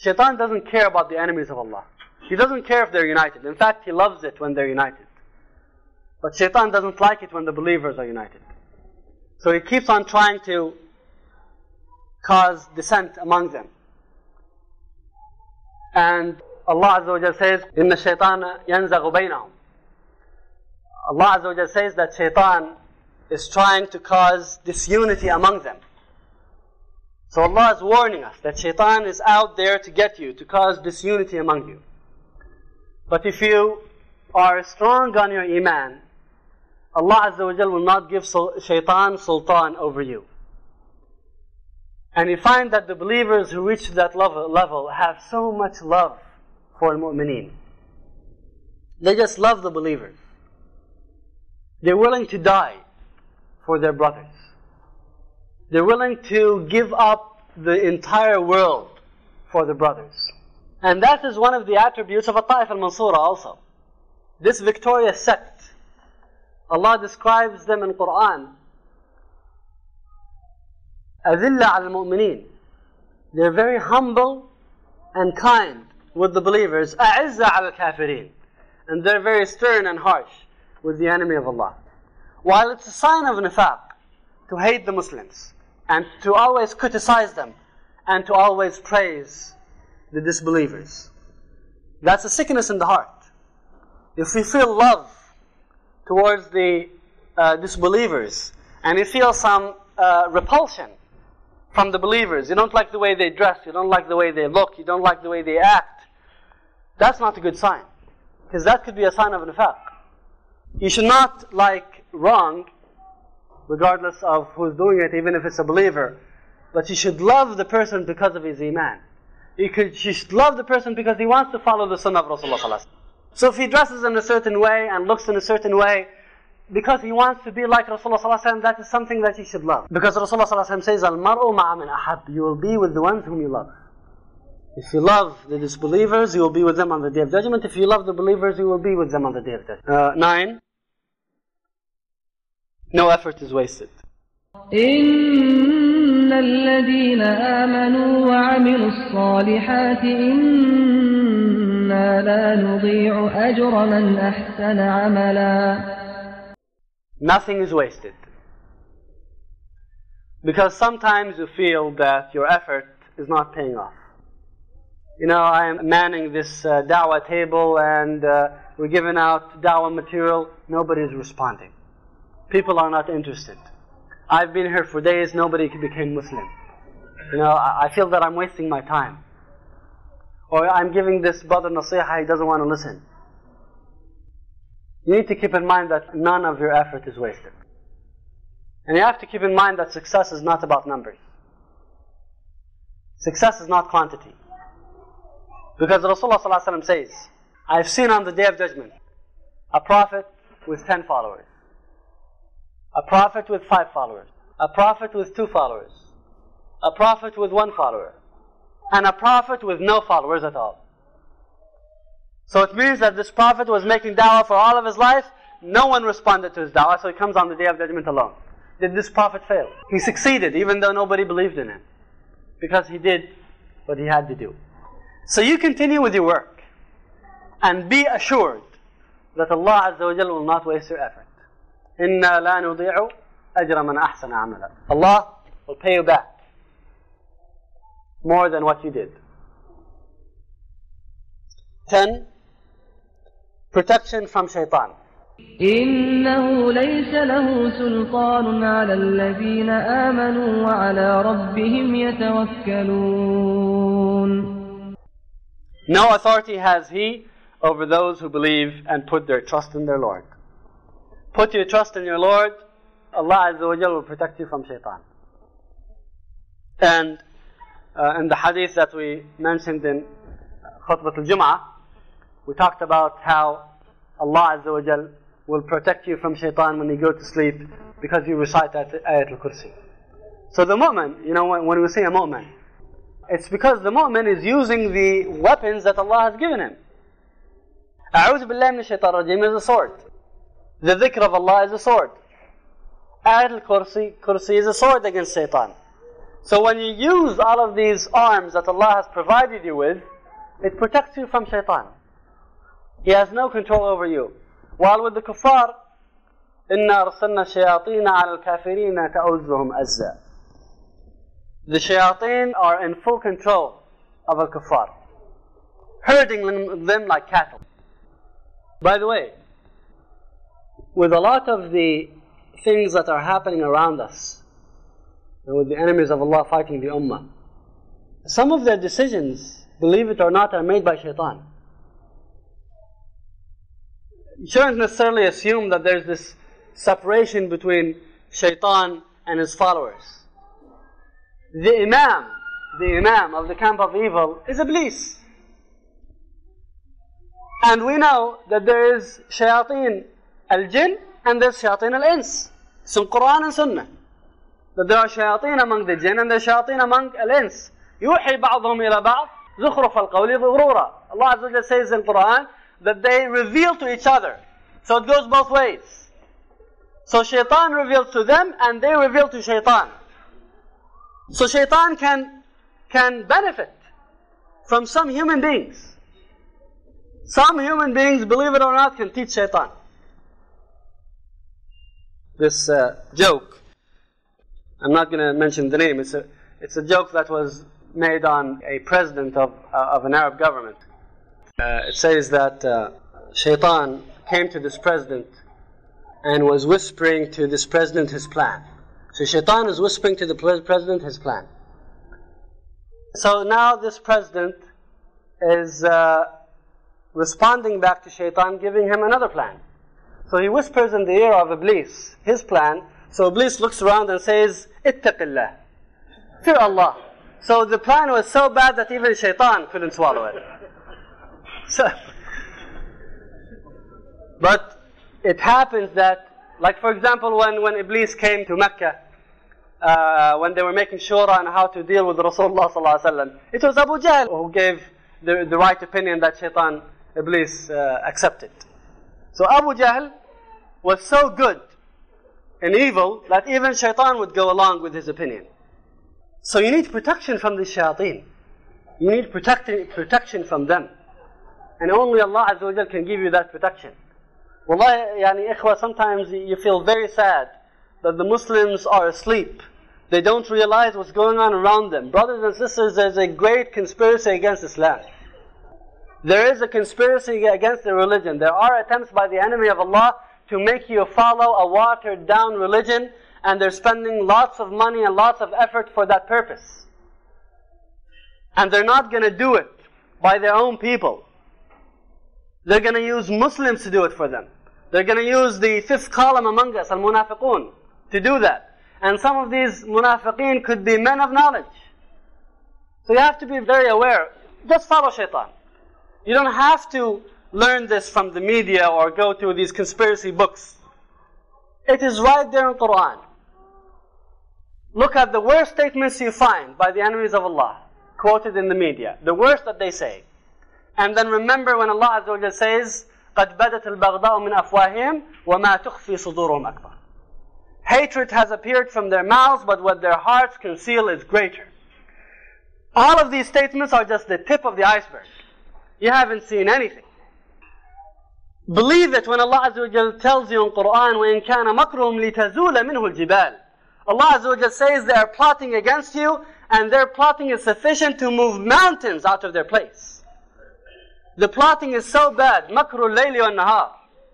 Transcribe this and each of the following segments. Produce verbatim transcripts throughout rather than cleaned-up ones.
Shaitan doesn't care about the enemies of Allah. He doesn't care if they're united. In fact, he loves it when they're united. But Shaitan doesn't like it when the believers are united. So he keeps on trying to cause dissent among them. And Allah Azza wa Jal says, إِنَّ الشَّيْطَانَ يَنْزَغُ بَيْنَهُم. Allah Azza wa Jal says that Shaitan is trying to cause disunity among them. So Allah is warning us that Shaitan is out there to get you, to cause disunity among you. But if you are strong on your iman, Allah Azza wa Jal will not give Shaitan sultan over you. And you find that the believers who reach that level, level have so much love for mu'mineen. They just love the believers. They're willing to die for their brothers. They're willing to give up the entire world for the brothers. And that is one of the attributes of At-Ta'if al-Mansura also. This victorious sect, Allah describes them in Quran, أَذِلَّ عَلَى الْمُؤْمِنِينَ. They're very humble and kind with the believers. أَعِزَّ عَلَى الْكَافِرِينَ. And they're very stern and harsh with the enemy of Allah. While it's a sign of nifaq to hate the Muslims and to always criticize them and to always praise the disbelievers. That's a sickness in the heart. If we feel love towards the uh, disbelievers and you feel some uh, repulsion from the believers, you don't like the way they dress, you don't like the way they look, you don't like the way they act, that's not a good sign. Because that could be a sign of nifaq. You should not like wrong, regardless of who's doing it, even if it's a believer. But you should love the person because of his iman. You, could, you should love the person because he wants to follow the sunnah of Rasulullah sallallahu alaihi wasallam. So if he dresses in a certain way and looks in a certain way, because he wants to be like Rasulullah sallallahu alaihi wasallam, that is something that you should love. Because Rasulullah sallallahu alaihi wasallam says, "Al-mar'u ma'a man ahab." You will be with the ones whom you love. If you love the disbelievers, you will be with them on the Day of Judgment. If you love the believers, you will be with them on the Day of Judgment. Uh, nine. No effort is wasted. إِنَّ الَّذِينَ آمَنُوا وَعَمِلُوا الصَّالِحَاتِ إِنَّا لَا نُضِيعُ أَجْرَ مَنْ أَحْسَنَ عَمَلًا. Nothing is wasted. Because sometimes you feel that your effort is not paying off. You know, I am manning this uh, da'wah table and uh, we're giving out da'wah material. Nobody is responding. People are not interested. I've been here for days, nobody became Muslim. You know, I feel that I'm wasting my time. Or I'm giving this brother nasiha, he doesn't want to listen. You need to keep in mind that none of your effort is wasted. And you have to keep in mind that success is not about numbers. Success is not quantity. Because Rasulullah sallallahu alaihi wasallam says, I've seen on the Day of Judgment a prophet with ten followers, a prophet with five followers, a prophet with two followers, a prophet with one follower, and a prophet with no followers at all. So it means that this prophet was making da'wah for all of his life, no one responded to his da'wah, so he comes on the Day of Judgment alone. Did this prophet fail? He succeeded even though nobody believed in him, because he did what he had to do. So you continue with your work and be assured that Allah Azza wa Jalla will not waste your effort. إِنَّا لَا نُضِيعُ أَجْرَ مَنْ أَحْسَنَ عَمَلًا. Allah will pay you back more than what you did. Ten, protection from shaitan. إِنَّهُ لَيْسَ لَهُ سُلْطَانٌ عَلَى الَّذِينَ آمَنُوا وَعَلَى رَبِّهِمْ يَتَوَكَّلُونَ. No authority has he over those who believe and put their trust in their Lord. Put your trust in your Lord, Allah Azza wa Jalla will protect you from shaitan. And uh, in the hadith that we mentioned in Khutbat al-Jum'ah, we talked about how Allah Azza wa Jalla will protect you from shaitan when you go to sleep because you recite Ayat al-Kursi. So the mu'min, you know, when, when we say a mu'min, it's because the mu'min is using the weapons that Allah has given him. A'udhu billahi min shaitan rajim is a sword. The dhikr of Allah is a sword. Ayat al-Kursi Kursi is a sword against shaitan. So when you use all of these arms that Allah has provided you with, it protects you from shaitan. He has no control over you. While with the kuffar, إِنَّا أَرْسَلْنَا الشَّيَاطِينَ عَلَى الْكَافِرِينَ تَأُزُّهُمْ أَزَّا. The shayateen are in full control of al-kuffar, herding them like cattle. By the way, with a lot of the things that are happening around us, and with the enemies of Allah fighting the ummah, some of their decisions, believe it or not, are made by shaitan. You shouldn't necessarily assume that there's this separation between shaitan and his followers. The imam, the imam of the camp of evil is Iblis. And we know that there is shayateen al-jinn and there's shayateen al-ins. It's in Quran and Sunnah. That there are shayateen among the jinn and there are shayateen among al-ins. يُوحِي بَعْضُهُمْ إِلَى بَعْضٍ زُخْرُفَ الْقَوْلِ غُرُورًا. Allah Azza wa Jalla says in Quran that they reveal to each other. So it goes both ways. So shaitan reveals to them and they reveal to shaitan. So shaitan can, can benefit from some human beings. Some human beings, believe it or not, can teach shaitan. This uh, joke, I'm not going to mention the name, it's a, it's a joke that was made on a president of, uh, of an Arab government. Uh, it says that uh, shaitan came to this president and was whispering to this president his plan. So shaitan is whispering to the president his plan. So now this president is uh, responding back to shaitan, giving him another plan. So he whispers in the ear of Iblis his plan. So Iblis looks around and says, Ittaqillah, fear Allah. So the plan was so bad that even shaitan couldn't swallow it. So, but it happens that, like for example, when, when Iblis came to Mecca, uh, when they were making shura on how to deal with Rasulullah sallallahu alaihi wasallam, it was Abu Jahl who gave the, the right opinion that shaitan, Iblis, uh, accepted. So Abu Jahl was so good and evil that even shaitan would go along with his opinion. So you need protection from the shayateen. You need protecting, protection from them. And only Allah Azza wa Jal can give you that protection. Wallahi, yani ikhwa, sometimes you feel very sad that the Muslims are asleep. They don't realize what's going on around them. Brothers and sisters, there's a great conspiracy against Islam. There is a conspiracy against the religion. There are attempts by the enemy of Allah to make you follow a watered down religion, and they're spending lots of money and lots of effort for that purpose. And they're not going to do it by their own people. They're going to use Muslims to do it for them. They're going to use the fifth column among us, al-munafiqun, to do that. And some of these munafiqeen could be men of knowledge. So you have to be very aware. Just follow shaitan. You don't have to learn this from the media or go to these conspiracy books. It is right there in Quran. Look at the worst statements you find by the enemies of Allah, quoted in the media. The worst that they say. And then remember when Allah Azza wa Jalla says, قَدْ بَدَتِ الْبَغْضَاءُ مِنْ أَفْوَاهِهِمْ وَمَا تُخْفِي صُدُورُهُمْ أَكْبَرُ. Hatred has appeared from their mouths, but what their hearts conceal is greater. All of these statements are just the tip of the iceberg. You haven't seen anything. Believe it when Allah Azza wa Jalla tells you in Quran, وَإِنْ كَانَ مَكْرُهُمْ لِتَزُولَ مِنْهُ الْجِبَالِ. Allah Azza wa Jalla says they are plotting against you, and their plotting is sufficient to move mountains out of their place. The plotting is so bad, مَكْرُ اللَّيْلِ وَالنَّهَارِ.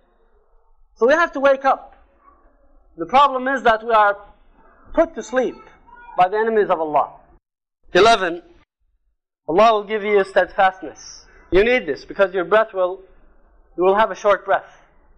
So we have to wake up. The problem is that we are put to sleep by the enemies of Allah. Eleven, Allah will give you steadfastness. You need this because your breath will, you will have a short breath.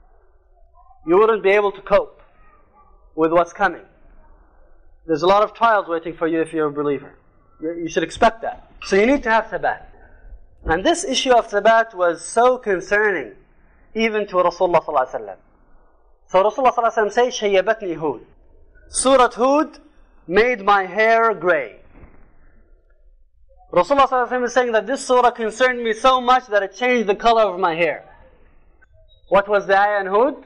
You wouldn't be able to cope with what's coming. There's a lot of trials waiting for you if you're a believer. You should expect that. So you need to have thabat. And this issue of thabat was so concerning even to Rasulullah sallallahu alaihi wasallam. So Rasulullah sallallahu alaihi wasallam says, "Shayyabatni Hud." Surah Hud made my hair grey. Rasulullah sallallahu alaihi wasallam is saying that this surah concerned me so much that it changed the color of my hair. What was the ayah in Hud?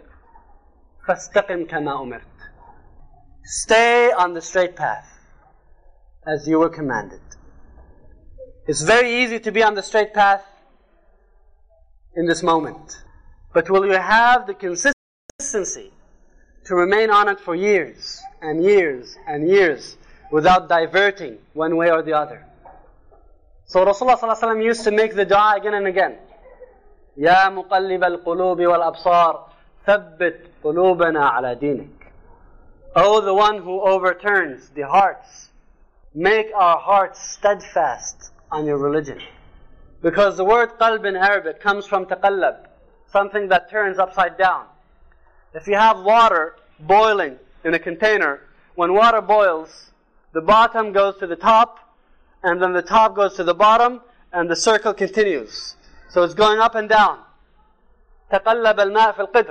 فَاسْتَقِمْ كَمَا أُمِرْتَ. Stay on the straight path. as you were commanded. It's very easy to be on the straight path in this moment. But will you have the consistency to remain on it for years and years and years without diverting one way or the other? So Rasulullah sallallahu alaihi wasallam used to make the dua again and again. Ya muqallib al-qulub wal-absar, thabbit qulubana ala dinik. Oh, the one who overturns the hearts, make our hearts steadfast on your religion. Because the word qalb in Arabic comes from taqallab, something that turns upside down. If you have water boiling in a container, when water boils, the bottom goes to the top, and then the top goes to the bottom, and the circle continues. So it's going up and down. تقلب الماء في القدر.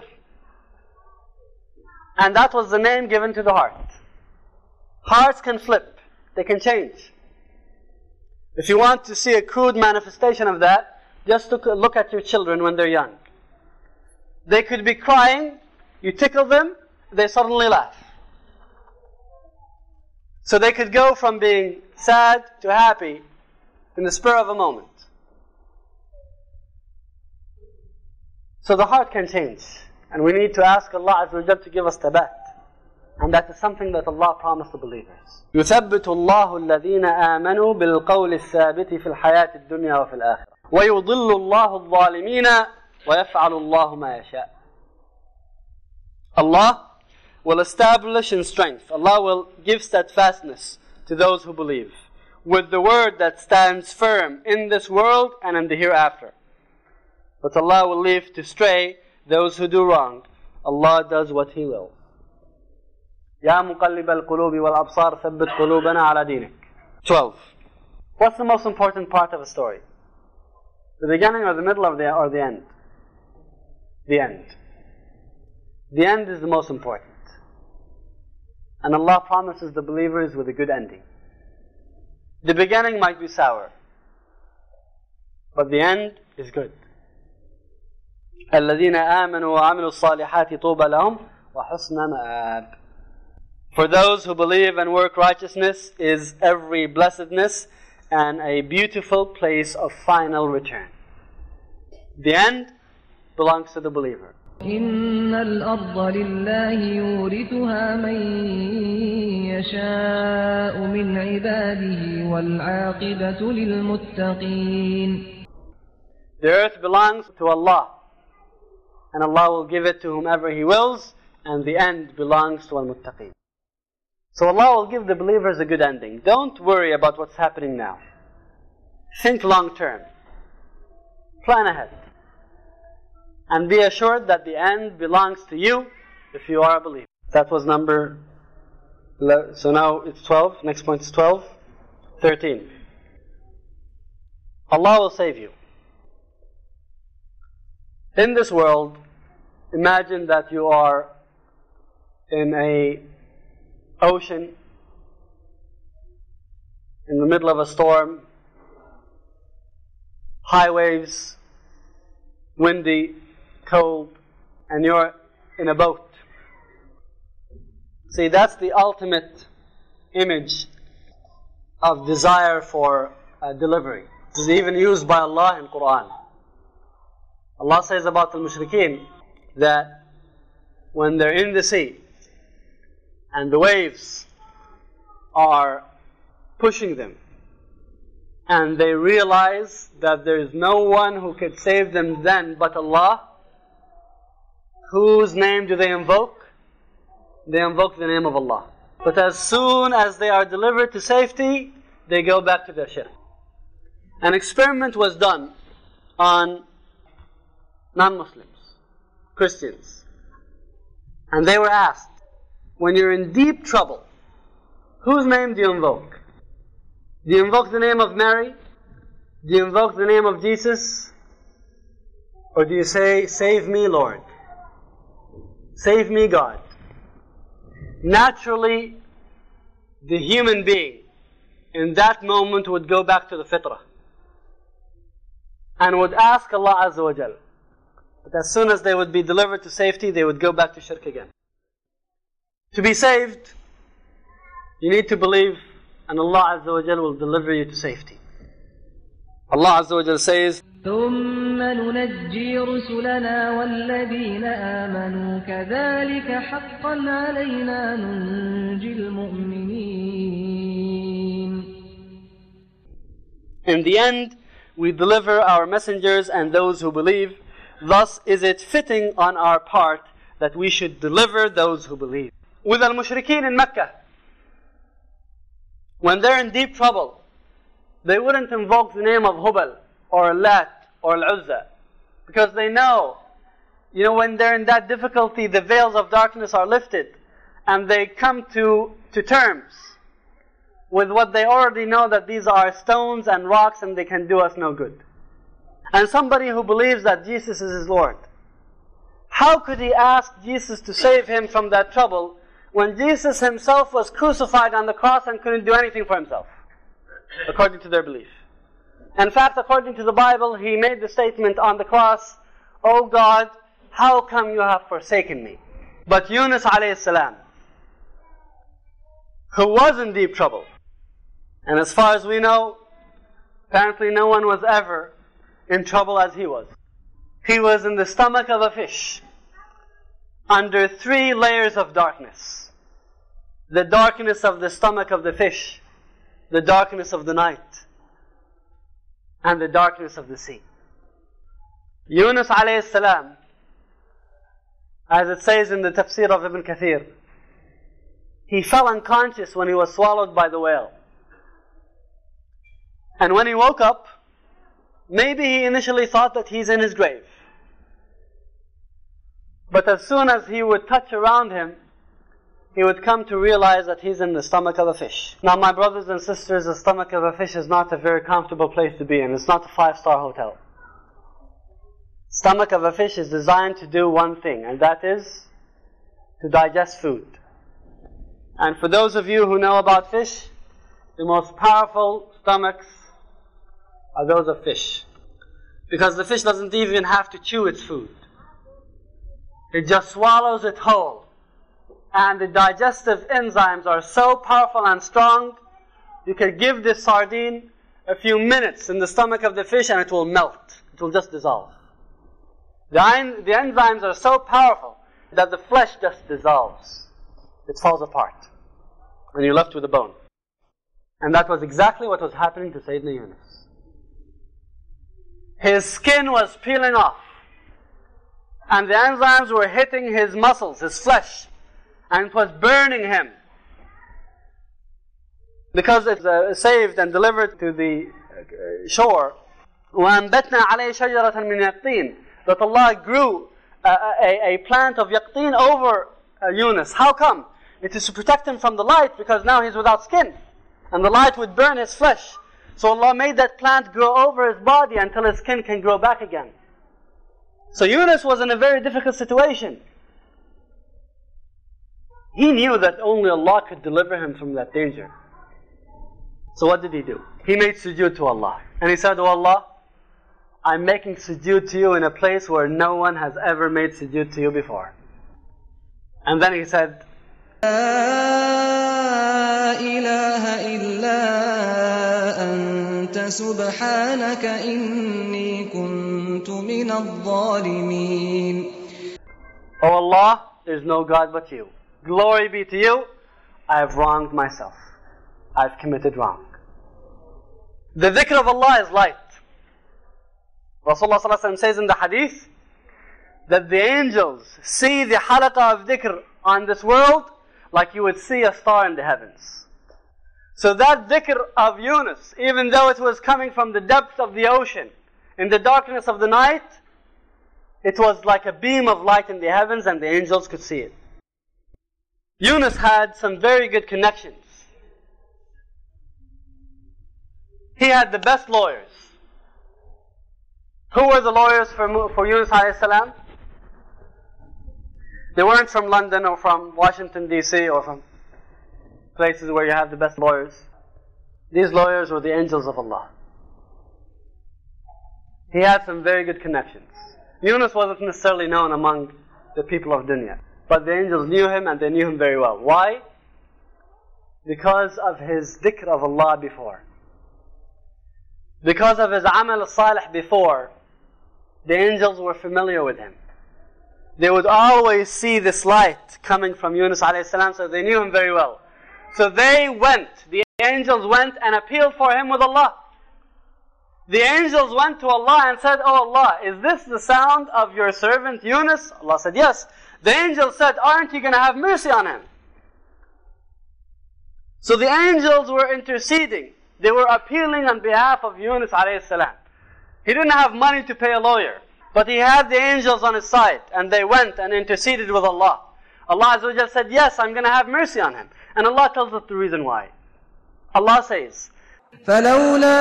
And that was the name given to the heart. Hearts can flip. They can change. If you want to see a crude manifestation of that, just look, look at your children when they're young. They could be crying, you tickle them, they suddenly laugh. So they could go from being sad to happy in the spur of a moment. So the heart can change. And we need to ask Allah Azza wa Jalla to give us tabat. And that is something that Allah promised the believers. يثبت الله الذين آمنوا بالقول الثابت في الحياة الدنيا وفي الآخرة ويضل الله الظالمين ويفعل الله ما يشاء. Allah will establish in strength. Allah will give steadfastness to those who believe with the word that stands firm in this world and in the hereafter. But Allah will leave to stray those who do wrong. Allah does what He will. يا مقلب القلوب والأبصار ثبت قلوبنا على دينك. twelve. What's the most important part of a story? The beginning or the middle of the, or the end? The end. The end is the most important. And Allah promises the believers with a good ending. The beginning might be sour, but the end is good. الذين آمنوا وعملوا الصالحات طوبى لهم وحسن مآب. For those who believe and work righteousness is every blessedness and a beautiful place of final return. The end belongs to the believer. إن الأرض لله يورثها من يشاء من عباده والعاقبة للمتقين. The earth belongs to Allah, and Allah will give it to whomever He wills, and the end belongs to al-muttaqeen. So Allah will give the believers a good ending. Don't worry about what's happening now. Think long term. Plan ahead. And be assured that the end belongs to you if you are a believer. That was number eleven. So now it's twelve. Next point is twelve. thirteen. Allah will save you. In this world, imagine that you are in a ocean, in the middle of a storm, high waves, windy, cold, and you're in a boat. See, that's the ultimate image of desire for uh, delivery. This is even used by Allah in Quran. Allah says about the mushrikeen that when they're in the sea and the waves are pushing them and they realize that there is no one who could save them then but Allah, whose name do they invoke? They invoke the name of Allah. But as soon as they are delivered to safety, they go back to their shirk. An experiment was done on non-Muslims, Christians. And they were asked, when you're in deep trouble, whose name do you invoke? Do you invoke the name of Mary? Do you invoke the name of Jesus? Or do you say, save me, Lord? Save me, God. Naturally, the human being in that moment would go back to the fitrah and would ask Allah Azza wa Jal. But as soon as they would be delivered to safety, they would go back to shirk again. To be saved, you need to believe and Allah Azza wa Jal will deliver you to safety. Allah Azza wa Jal says, ثم ننجي رسلنا والذين آمنوا كذلك حقا علينا ننجي المؤمنين. In the end, we deliver our messengers and those who believe. Thus is it fitting on our part that we should deliver those who believe. With al-mushrikeen in Mecca, when they're in deep trouble, they wouldn't invoke the name of Hubal or Lat or Al-Uzza, because they know, you know, when they're in that difficulty, the veils of darkness are lifted, and they come to, to terms with what they already know, that these are stones and rocks and they can do us no good. And somebody who believes that Jesus is his Lord, how could he ask Jesus to save him from that trouble when Jesus himself was crucified on the cross and couldn't do anything for himself, according to their belief? In fact, according to the Bible, he made the statement on the cross, "Oh God, how come you have forsaken me?" But Yunus alayhi salam, who was in deep trouble, and as far as we know, apparently no one was ever in trouble as he was. He was in the stomach of a fish, under three layers of darkness. The darkness of the stomach of the fish, the darkness of the night, and the darkness of the sea. Yunus alayhi salam, as it says in the tafsir of Ibn Kathir, he fell unconscious when he was swallowed by the whale. And when he woke up, maybe he initially thought that he's in his grave. But as soon as he would touch around him, he would come to realize that he's in the stomach of a fish. Now, my brothers and sisters, the stomach of a fish is not a very comfortable place to be in. It's not a five-star hotel. Stomach of a fish is designed to do one thing, and that is to digest food. And for those of you who know about fish, the most powerful stomachs are those of fish. Because the fish doesn't even have to chew its food. It just swallows it whole. And the digestive enzymes are so powerful and strong, you can give this sardine a few minutes in the stomach of the fish and it will melt. It will just dissolve. The, en- the enzymes are so powerful that the flesh just dissolves. It falls apart. And you're left with a bone. And that was exactly what was happening to Sayyidina Yunus. His skin was peeling off. And the enzymes were hitting his muscles, his flesh. And it was burning him. Because it's uh, saved and delivered to the uh, shore. وَأَنْبَتْنَا عَلَيْهِ شَجَرَةً مِنْ يَقْطِينَ, that Allah grew uh, a, a plant of yaqteen over uh, Yunus. How come? It is to protect him from the light, because now he's without skin. And the light would burn his flesh. So Allah made that plant grow over his body until his skin can grow back again. So Yunus was in a very difficult situation. He knew that only Allah could deliver him from that danger. So what did he do? He made sujood to Allah. And he said, "Oh Allah, I'm making sujood to you in a place where no one has ever made sujood to you before." And then he said, لا إله إلا أنت سبحانك إني كنت من الظالمين. "Oh Allah, there's no God but you. Glory be to you. I have wronged myself. I've committed wrong." The dhikr of Allah is light. Rasulullah sallallahu alaihi wasallam says in the hadith that the angels see the halaqah of dhikr on this world like you would see a star in the heavens. So that dhikr of Yunus, even though it was coming from the depths of the ocean, in the darkness of the night, it was like a beam of light in the heavens and the angels could see it. Yunus had some very good connections. He had the best lawyers. Who were the lawyers for, for Yunus alayhi salam? They weren't from London or from Washington D C or from places where you have the best lawyers. These lawyers were the angels of Allah. He had some very good connections. Yunus wasn't necessarily known among the people of dunya, but the angels knew him and they knew him very well. Why? because of his dhikr of Allah before. Because of his amal salih before, the angels were familiar with him. They would always see this light coming from Yunus alayhi salam, so they knew him very well. So they went, the angels went and appealed for him with Allah. The angels went to Allah and said, "Oh Allah, is this the sound of your servant Yunus?" Allah said, "Yes." The angels said, "Aren't you going to have mercy on him?" So the angels were interceding. They were appealing on behalf of Yunus alayhi salam. He didn't have money to pay a lawyer, but he had the angels on his side, and they went and interceded with Allah. Allah Azza wa Jalla said, "Yes, I'm going to have mercy on him." And Allah tells us the reason why. Allah says, فلولا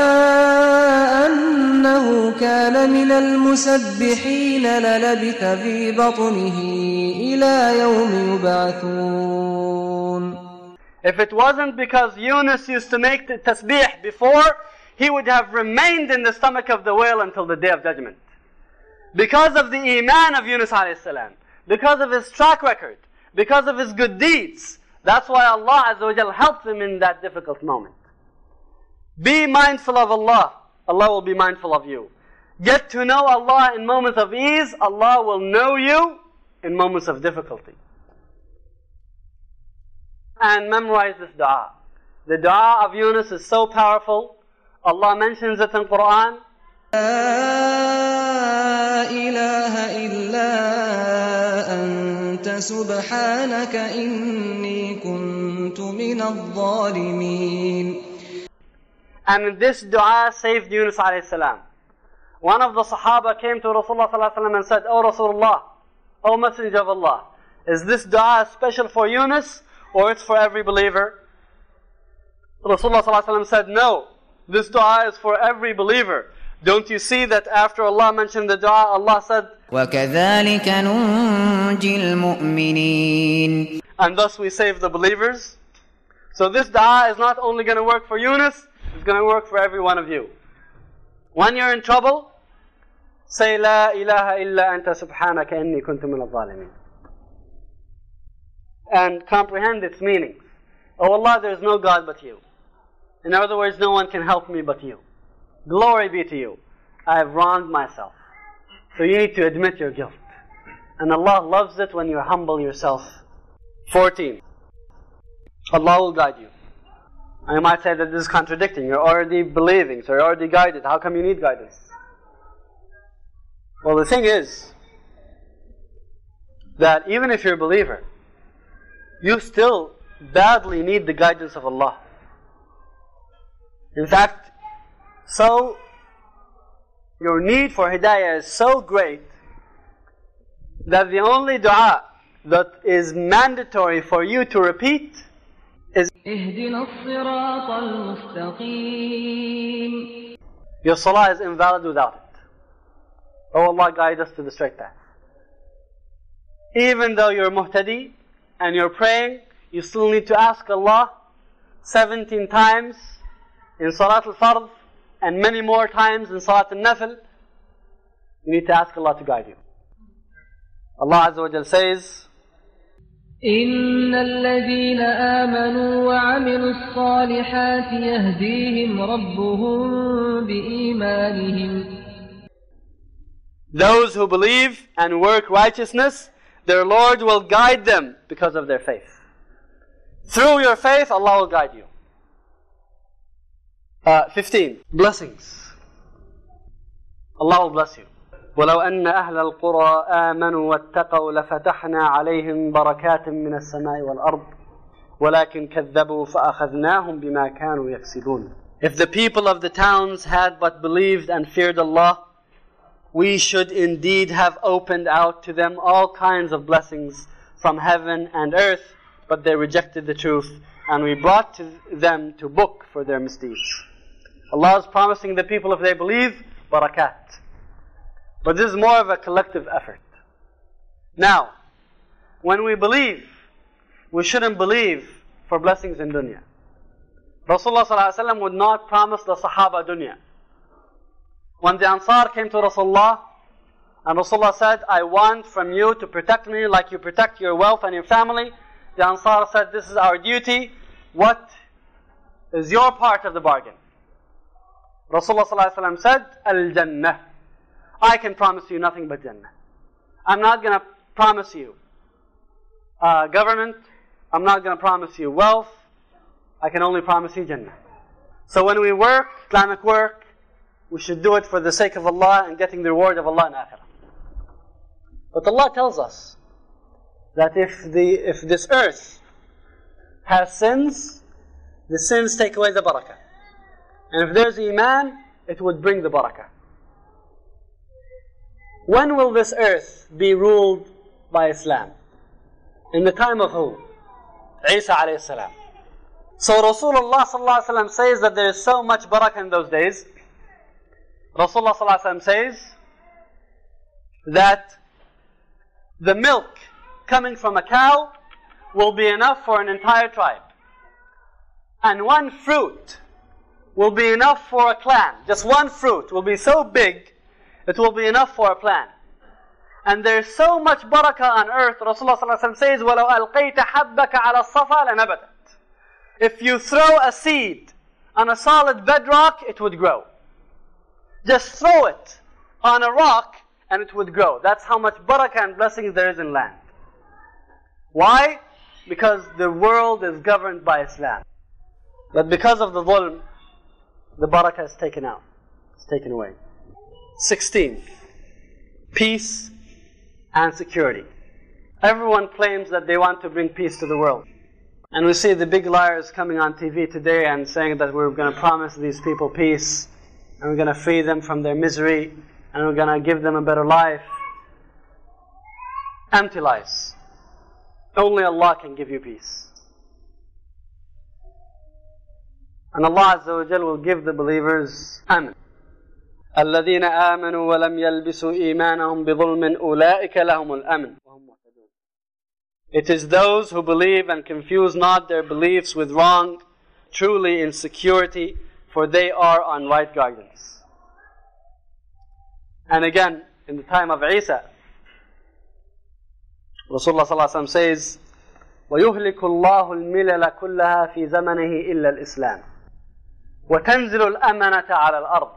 أنه كان من المسبحين للبث في بطنه إلى يوم يبعثون. If it wasn't because Yunus used to make the tasbih before, he would have remained in the stomach of the whale until the day of judgment. Because of the iman of Yunus alayhi salam, because of his track record, because of his good deeds, that's why Allah Azza wa Jal helped him in that difficult moment. Be mindful of Allah, Allah will be mindful of you. Get to know Allah in moments of ease, Allah will know you in moments of difficulty. And memorize this dua. The dua of Yunus is so powerful. Allah mentions it in Quran. لا إله إلا أنت سبحانك إني كنت من الظالمين. And this dua saved Yunus alayhi salam. One of the Sahaba came to Rasulullah sallallahu alayhi wa sallam and said, "Oh Rasulullah, O Messenger of Allah, is this dua special for Yunus or it's for every believer?" Rasulullah sallallahu alayhi wa sallam said, "No, this dua is for every believer. Don't you see that after Allah mentioned the dua, Allah said, وَكَذَلِكَ نُنْجِي الْمُؤْمِنِينَ." And thus we save the believers. So this dua is not only going to work for Yunus, it's going to work for every one of you. When you're in trouble, say, "La ilaha illa anta subhanaka inni kuntu min al-zalimin." And comprehend its meanings. Oh Allah, there is no God but you. In other words, no one can help me but you. Glory be to you. I have wronged myself. So you need to admit your guilt. And Allah loves it when you humble yourself. fourteen. Allah will guide you. And you might say that this is contradicting. You're already believing, so you're already guided. How come you need guidance? Well, the thing is that even if you're a believer, you still badly need the guidance of Allah. In fact, so your need for hidayah is so great that the only dua that is mandatory for you to repeat is اهدنا الصراط المستقيم. Your salah is invalid without it. Oh Allah, guide us to the straight path. Even though you're muhtadi and you're praying, you still need to ask Allah seventeen times in Salat al-Fard and many more times in Salat al-Nafil. You need to ask Allah to guide you. Allah Azza wa Jal says, إن الذين آمنوا وعملوا الصالحات يهديهم ربهم بإيمانهم. Those who believe and work righteousness, their Lord will guide them because of their faith. Through your faith, Allah will guide you. Uh, fifteen. Blessings. Allah will bless you. وَلَوْ أَنَّ أَهْلَ الْقُرَىٰ آمَنُوا وَاتَّقَوْا لَفَتَحْنَا عَلَيْهِمْ بَرَكَاتٍ مِّنَ السَّمَاءِ وَالْأَرْضِ وَلَكِنْ كَذَّبُوا فَأَخَذْنَاهُمْ بِمَا كَانُوا يَكْسِبُونَ. If the people of the towns had but believed and feared Allah, we should indeed have opened out to them all kinds of blessings from heaven and earth, but they rejected the truth, and we brought to them to book for their misdeeds. Allah is promising the people, if they believe, barakat. But this is more of a collective effort. Now, when we believe, we shouldn't believe for blessings in dunya. Rasulullah sallallahu alaihi wasallam would not promise the Sahaba dunya. When the Ansar came to Rasulullah, and Rasulullah said, "I want from you to protect me like you protect your wealth and your family," the Ansar said, "This is our duty. what is your part of the bargain? Rasulullah sallallahu alaihi wasallam said, Al-Jannah. I can promise you nothing but Jannah. I'm not going to promise you uh, government. I'm not going to promise you wealth. I can only promise you Jannah. So when we work, Islamic work, we should do it for the sake of Allah and getting the reward of Allah in Akhirah. But Allah tells us that if the if this earth has sins, the sins take away the barakah. And if there's Iman, it would bring the barakah. When will this earth be ruled by Islam? In the time of who? Isa alayhi salam. So Rasulullah sallallahu alaihi wasallam says that there is so much barakah in those days. Rasulullah sallallahu alaihi wasallam says that the milk coming from a cow will be enough for an entire tribe. And one fruit will be enough for a clan. Just one fruit will be so big, it will be enough for a clan. And there's so much barakah on earth, Rasulullah sallallahu alaihi wasallam says, وَلَوْ أَلْقَيْتَ حَبَّكَ عَلَى الصَّفَا لَنَبَتَتْ. If you throw a seed on a solid bedrock, it would grow. Just throw it on a rock and it would grow. That's how much barakah and blessings there is in land. Why? Because the world is governed by Islam. But because of the dhulm, the barakah is taken out. It's taken away. sixteen. Peace and security. Everyone claims that they want to bring peace to the world. And we see the big liars coming on T V today and saying that we're going to promise these people peace, and we're going to free them from their misery, and we're going to give them a better life. Empty lies. Only Allah can give you peace. And Allah Azza wa Jal will give the believers Amen. الَّذِينَ آمَنُوا وَلَمْ يَلْبِسُوا إِيمَانَهُمْ بِظُلْمٍ أُولَٰئِكَ لَهُمُ الْأَمْنُ. It is those who believe and confuse not their beliefs with wrong, truly in security, for they are on right guidance. And again, in the time of Isa, Rasulullah sallallahu alaihi wasallam says, وَيُهْلِكُ اللَّهُ الْمِلَلَ كُلَّهَا فِي زَمَنِهِ إِلَّا الْإِسْلَامِ وَتَنْزِلُ الْأَمَنَةَ عَلَى الْأَرْضِ.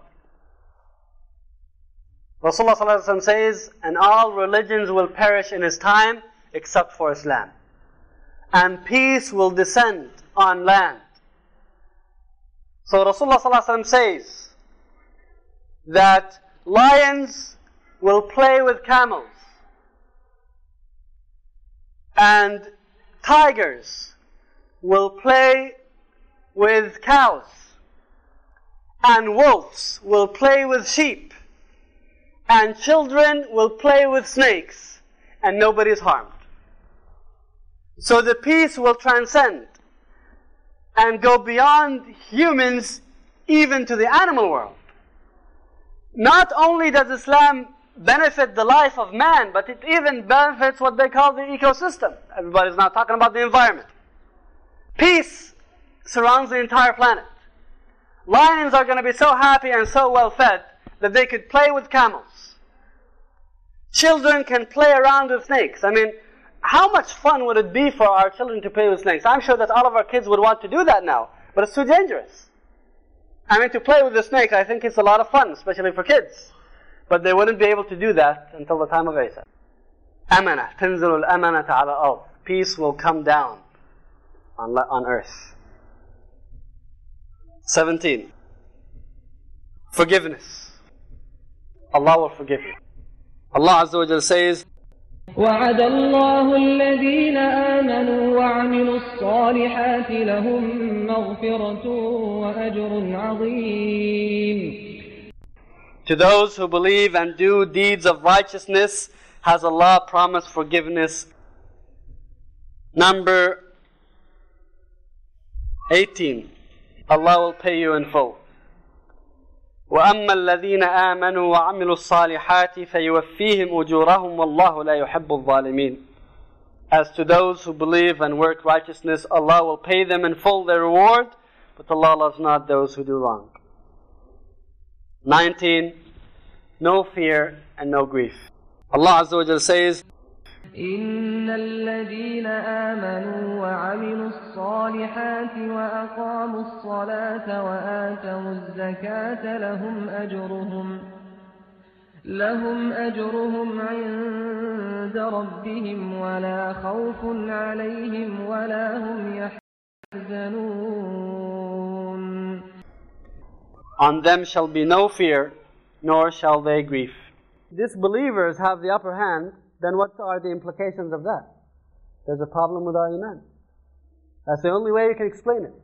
Rasulullah sallallahu alaihi wasallam says, and all religions will perish in his time except for Islam. And peace will descend on land. So Rasulullah sallallahu alaihi wasallam says that lions will play with camels, and tigers will play with cows, and wolves will play with sheep, and children will play with snakes, and nobody is harmed. So the peace will transcend and go beyond humans even to the animal world. Not only does Islam benefit the life of man, but it even benefits what they call the ecosystem. Everybody's not talking about the environment. Peace surrounds the entire planet. Lions are going to be so happy and so well fed that they could play with camels. Children can play around with snakes. I mean, how much fun would it be for our children to play with snakes? I'm sure that all of our kids would want to do that now, but it's too dangerous. I mean, to play with the snake, I think it's a lot of fun, especially for kids. But they wouldn't be able to do that until the time of Isa. Amana, تنزل الأمانة على الأرض. Peace will come down on, on earth. seventeen. Forgiveness. Allah will forgive you. Allah Azza wa Jal says, وعد الله الذين آمنوا وعملوا الصالحات لهم مغفرة وأجر عظيم. To those who believe and do deeds of righteousness has Allah promised forgiveness. Number eighteen. Allah will pay you in full. وَأَمَّا الَّذِينَ آمَنُوا وَعَمِلُوا الصَّالِحَاتِ فَيُوَفِّيهِمْ أُجُورَهُمْ وَاللَّهُ لَا يُحِبُّ الظَّالِمِينَ. As to those who believe and work righteousness, Allah will pay them in full their reward, but Allah loves not those who do wrong. nineteen. No fear and no grief. Allah Azza wa Jal says, إن الذين آمنوا وعملوا الصالحات وأقاموا الصلاة وآتوا الزكاة لهم أجرهم لهم أجرهم عند ربهم ولا خوف عليهم ولا هم يحزنون. On them shall be no fear, nor shall they grieve. Disbelievers have the upper hand, then what are the implications of that? There's a problem with our iman. That's the only way you can explain it.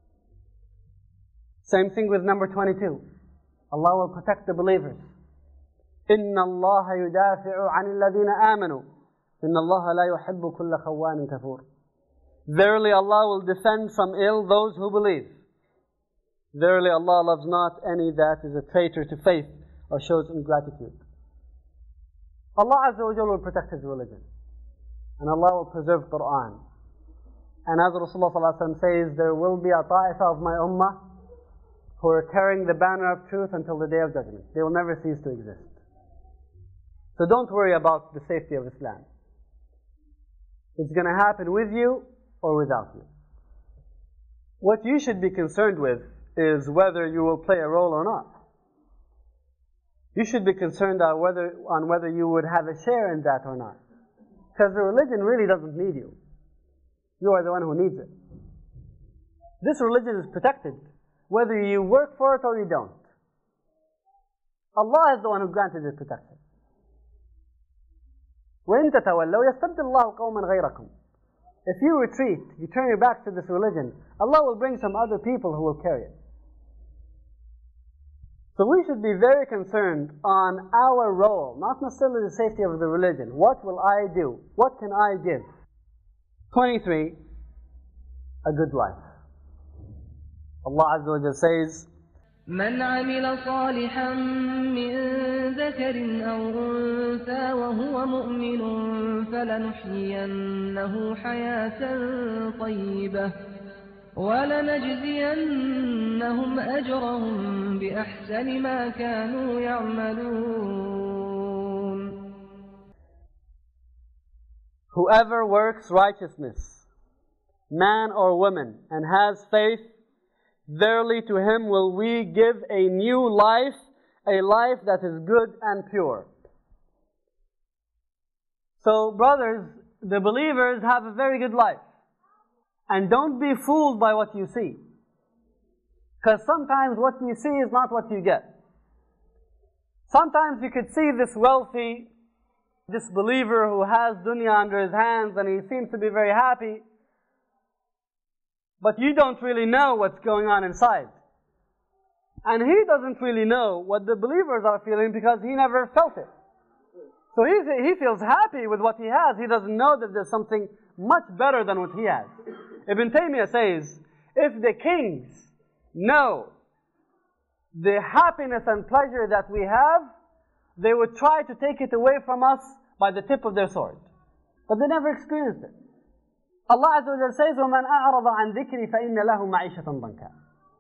Same thing with number twenty-two. Allah will protect the believers. إِنَّ اللَّهَ يُدَافِعُ عَنِ الَّذِينَ آمَنُوا إِنَّ اللَّهَ لَا يُحِبُّ كُلَّ خَوَّانٍ كَفُورٍ. Verily Allah will defend from ill those who believe. Verily Allah loves not any that is a traitor to faith or shows ingratitude. Allah Azza wa Jalla will protect His religion. And Allah will preserve Qur'an. And as Rasulullah Sallallahu Alaihi Wasallam says, there will be a ta'ifa of my ummah who are carrying the banner of truth until the day of judgment. They will never cease to exist. So don't worry about the safety of Islam. It's going to happen with you or without you. What you should be concerned with is whether you will play a role or not. You should be concerned on whether, on whether you would have a share in that or not. Because the religion really doesn't need you. You are the one who needs it. This religion is protected, whether you work for it or you don't. Allah is the one who granted it protection. وَإِن تَتَوَلَّوْا يَسْتَبْدِلْ اللَّهُ قَوْمًا غَيْرَكُمْ. If you retreat, you turn your back to this religion, Allah will bring some other people who will carry it. So we should be very concerned on our role, not necessarily the safety of the religion. What will I do? What can I give? twenty-three, a good life. Allah Azza wa Jalla says, من عمل صالحا من ذكر أو أنثى وهو مؤمن فلنحيينه حياة طيبة ولنجزينهم أجرهم بأحسن ما كانوا يعملون. Whoever works righteousness, man or woman, and has faith, verily to him will we give a new life, a life that is good and pure. So brothers, the believers have a very good life. And don't be fooled by what you see. Because sometimes what you see is not what you get. Sometimes you could see this wealthy disbeliever who has dunya under his hands and he seems to be very happy. But you don't really know what's going on inside. And he doesn't really know what the believers are feeling because he never felt it. So he, he feels happy with what he has. He doesn't know that there's something much better than what he has. Ibn Taymiyyah says, if the kings know the happiness and pleasure that we have, they would try to take it away from us by the tip of their sword. But they never experienced it. Allah Azza wa Jalla says, وَمَنْ أَعْرَضَ عَنْ ذِكْرِ فَإِنَّ لَهُ مَعِيشَةً ضَنْكًا.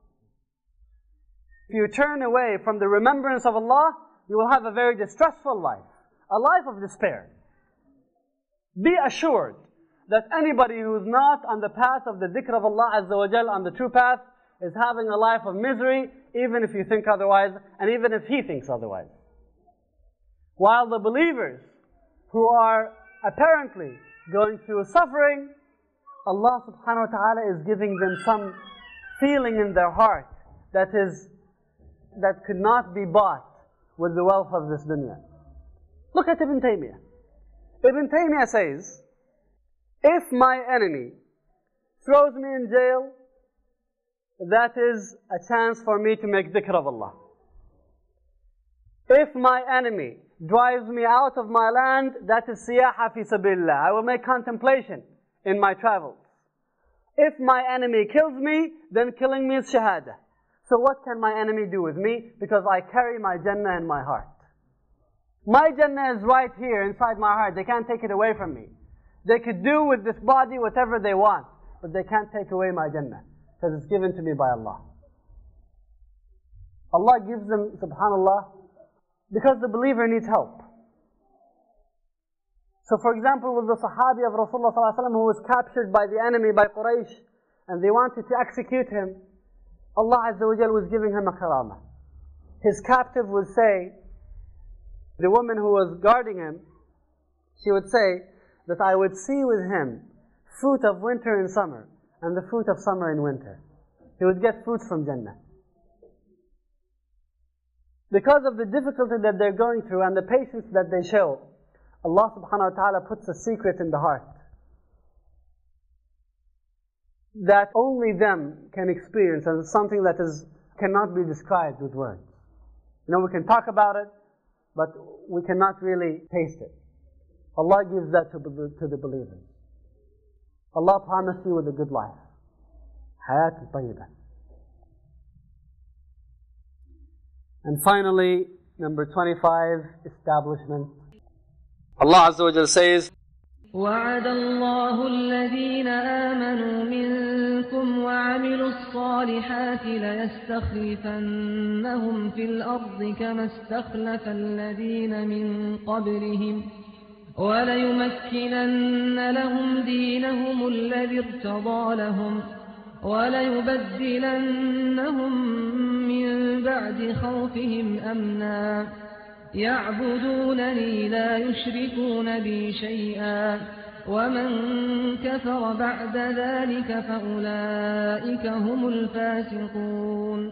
If you turn away from the remembrance of Allah, you will have a very distressful life. A life of despair. Be assured that anybody who is not on the path of the dhikr of Allah Azza wa Jalla, on the true path, is having a life of misery, even if you think otherwise, and even if he thinks otherwise. While the believers who are apparently going through suffering, Allah subhanahu wa ta'ala is giving them some feeling in their heart that is that could not be bought with the wealth of this dunya. Look at Ibn Taymiyyah. Ibn Taymiyyah says, if my enemy throws me in jail, that is a chance for me to make dhikr of Allah. If my enemy drives me out of my land, that is siyaha fi sabilillah. I will make contemplation in my travels. If my enemy kills me, then killing me is shahada. So what can my enemy do with me? Because I carry my Jannah in my heart. My Jannah is right here inside my heart. They can't take it away from me. They could do with this body whatever they want, but they can't take away my Jannah, because it's given to me by Allah. Allah gives them, subhanallah, because the believer needs help. So for example, with the Sahabi of Rasulullah sallallahu alaihi wasallam who was captured by the enemy, by Quraysh, and they wanted to execute him, Allah Azza wa Jal was giving him a karamah. His captive would say, the woman who was guarding him, she would say that I would see with him fruit of winter in summer and the fruit of summer in winter. He would get fruits from Jannah. Because of the difficulty that they're going through and the patience that they show, Allah subhanahu wa ta'ala puts a secret in the heart that only them can experience, and it's something that is cannot be described with words. You know, we can talk about it, but we cannot really taste it. Allah gives that to, to the believers. Allah promised you with a good life. Hayat tayyibah. And finally, number twenty-five, establishment. Allah Azza wa Jalla says, وعد الله الذين آمنوا منكم وعملوا الصالحات ليستخلفنهم في الأرض كما استخلف الذين من قبلهم وليمكنن لهم دينهم الذي ارتضى لهم وليبدلنهم من بعد خوفهم أمنا يعبدونني لا يشركون بي شيئا ومن كفر بعد ذلك فأولئك هم الفاسقون.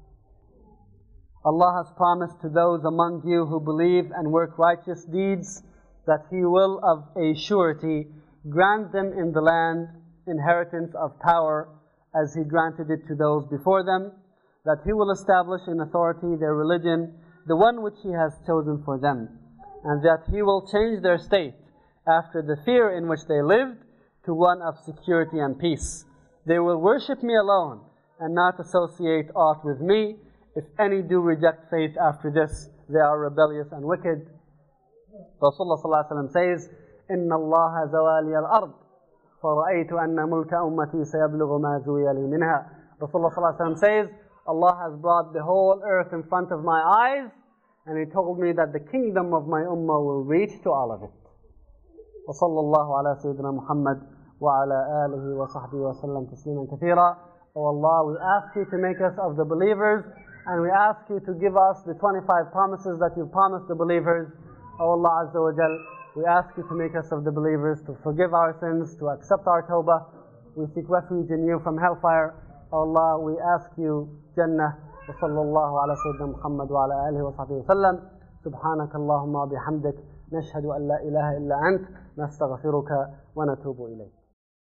Allah has promised to those among you who believe and work righteous deeds that He will of a surety grant them in the land inheritance of power as He granted it to those before them, that He will establish in authority their religion, the one which He has chosen for them, and that He will change their state after the fear in which they lived to one of security and peace. They will worship me alone and not associate aught with me. If any do reject faith after this, they are rebellious and wicked. Rasulullah sallallahu alaihi wasallam says, إِنَّ اللَّهَ زَوَالِيَ الْأَرْضِ فَرَأَيْتُ أَنَّ مُلْكَ أُمَّتِي سَيَبْلُغُ مَا زُوِيَ لِي مِنْهَا. Rasulullah sallallahu alaihi wasallam says, Allah has brought the whole earth in front of my eyes, and He told me that the kingdom of my ummah will reach to all of it. وصلى الله على سيدنا محمد وعلى آله وصحبه وسلم تسليما كثيرا. Oh Allah, we ask You to make us of the believers, and we ask You to give us the twenty-five promises that You've promised the believers. Oh Allah Azza wa Jal, we ask You to make us of the believers, to forgive our sins, to accept our tawbah. We seek refuge in You from hellfire. Oh Allah, we ask You Jannah. وصلى الله على سيدنا محمد وعلى آله وصحبه وسلم. سبحانك اللهم وبحمدك نشهد أن لا إله إلا أنت نستغفرك ونتوب إليك.